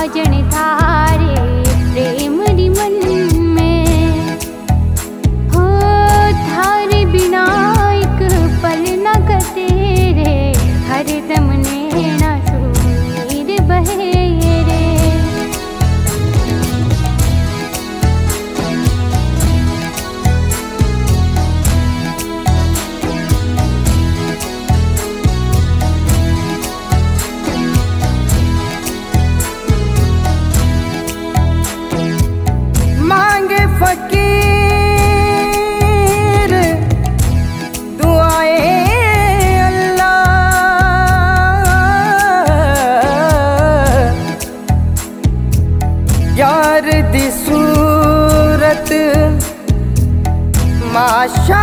साजन थारे प्रेम री मन में हो, थारे बिना एक पल न कटे रे, हरदम नैना सूर बहे रे। मांगे फकीर दुआएं अल्लाह, यार दी सूरत माशा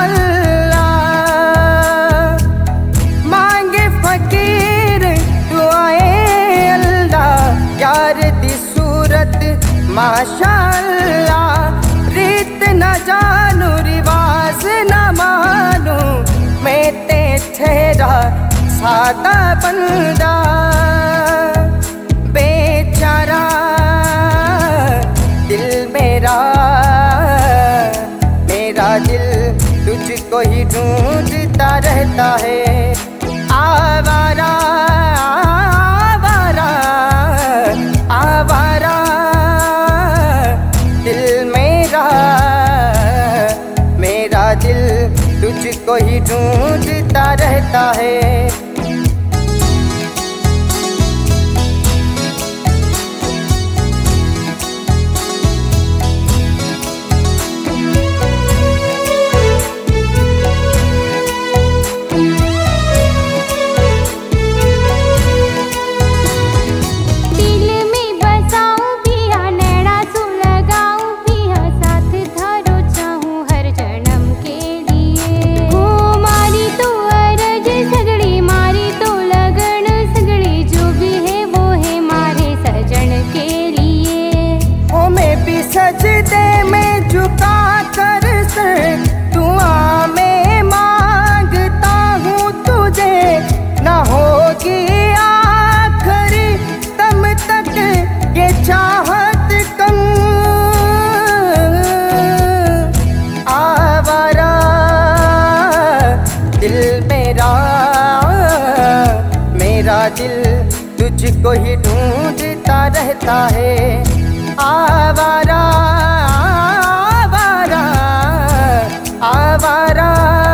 अल्लाह। मांगे फकीर दुआएं अल्लाह, यार दी सूरत माशा अल्लाह। रीत न जानू रिवाज न मानू, मैं ते ठहरा सादा बंदा। बेचारा दिल मेरा, मेरा दिल तुझको ही ढूंढता रहता है। आवारा आवारा आवारा दिल मेरा, मेरा दिल तुझको ही ढूंढता रहता है। सजदे में झुका कर सर दुआ में मांगता हूँ तुझे, न होगी आखिरी दम तक ये चाहत कम। आवारा दिल मेरा, मेरा दिल तुझको ही ढूंढता रहता है। आवारा आवारा आवारा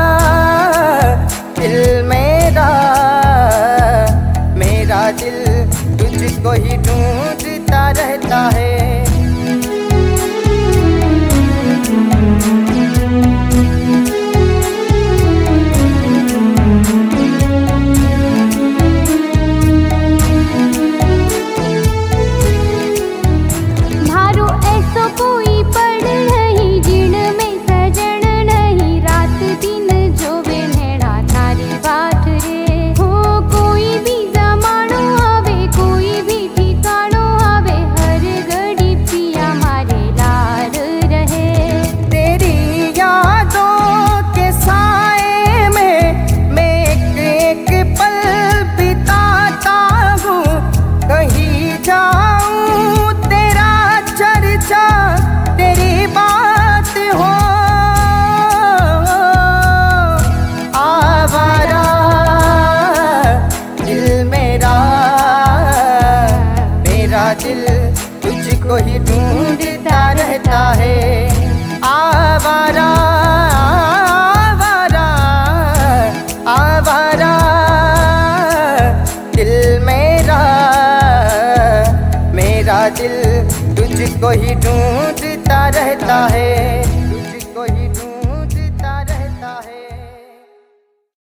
दिल मेरा, मेरा दिल तुझको ही ढूंढता रहता है। कोई पड़ नहीं जिन में सजन नहीं, रात दिन जो वे नैना थारी बात रे। हो कोई भी जमानो आवे, कोई भी ठिकानो आवे, हर घड़ी पिया मारे लार रहे। तेरी यादों के साए में मैं एक पल बिताता हूँ, कहीं जाऊँ तेरा चर्चा तेरी बात हो। आवारा दिल मेरा, मेरा दिल तुझको ही ढूंढता रहता है। आवारा आवारा आवारा दिल मेरा, मेरा दिल तुझको ही ढूंढता रहता है।